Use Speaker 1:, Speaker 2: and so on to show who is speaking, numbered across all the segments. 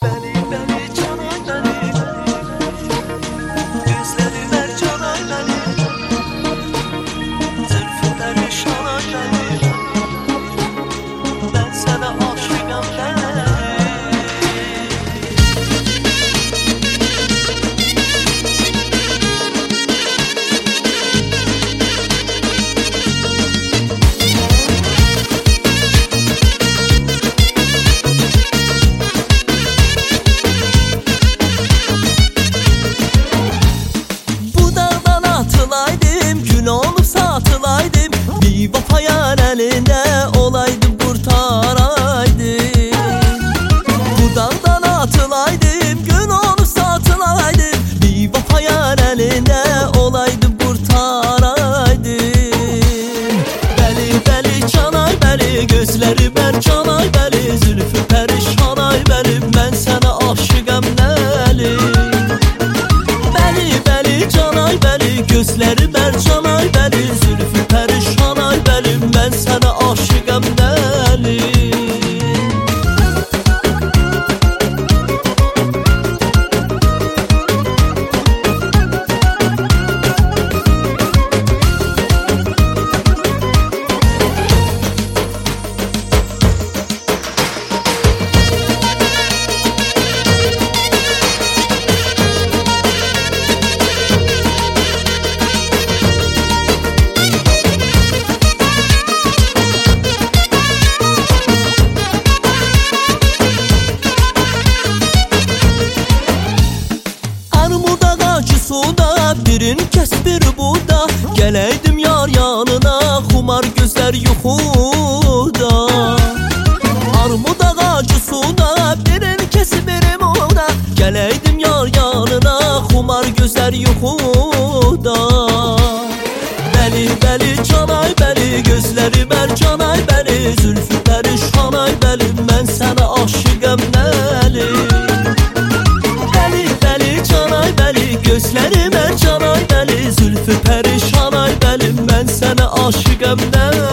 Speaker 1: Beni beni canay beni, gözleri ver canay beni, zülfü perişan ay beni, ben sana aşığım beni. Gün olup satılaydım, bir vafaya elinde olaydım, kurtaraydım. Bu dağdan atılaydım, gün olup satılaydım, bir vafaya elinde olaydım, kurtaraydım. Beli beli canay beli, gözleri ver canay beli, zülfü perişan ay belim, ben sana aşığım deli. Beli beli canay beli, gözleri ver canay beli, zülfü perişan ay belim, ben sana aşığım deli. Suda birini kes bir buda, geleydim yar yanına, kumar gözler yuhuda. Armud ağacı suda birini kes bir buda, geleydim yar yanına, kumar gözler yuhuda. Beli beli canay beli, gözleri ver canay beli, zülfü perişan ay belim, ben sana aşığım deli. Beli beli canay beli, gözleri ver canay beli, zülfü perişan ay belim, ben sana aşığım deli.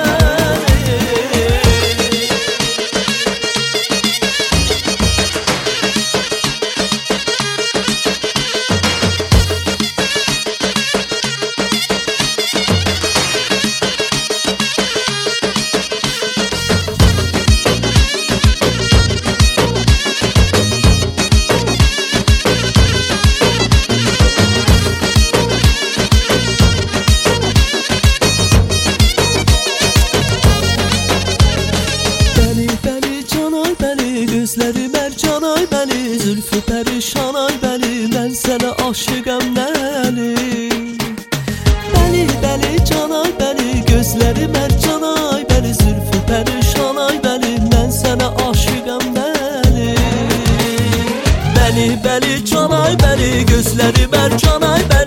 Speaker 1: Gözleri ver canay beli, zülfü perişan ay beli, ben sana aşığım deli. Beli beli canay beli, gözleri ver canay beli, zülfü perişan ay beli, ben sana aşığım deli. Beli beli canay beli, gözleri ver canay beli,